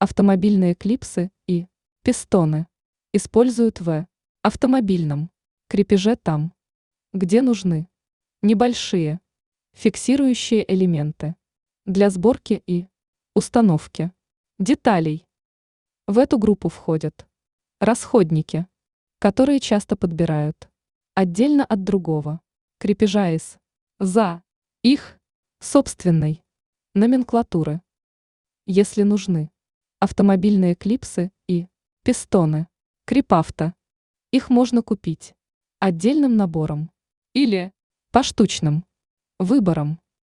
Автомобильные клипсы и пистоны используют в автомобильном крепеже там, где нужны небольшие фиксирующие элементы для сборки и установки деталей. В эту группу входят расходники, которые часто подбирают отдельно от другого крепежа за их собственной номенклатуры. Если нужны автомобильные клипсы и пистоны крипавто, их можно купить отдельным набором или поштучным выбором.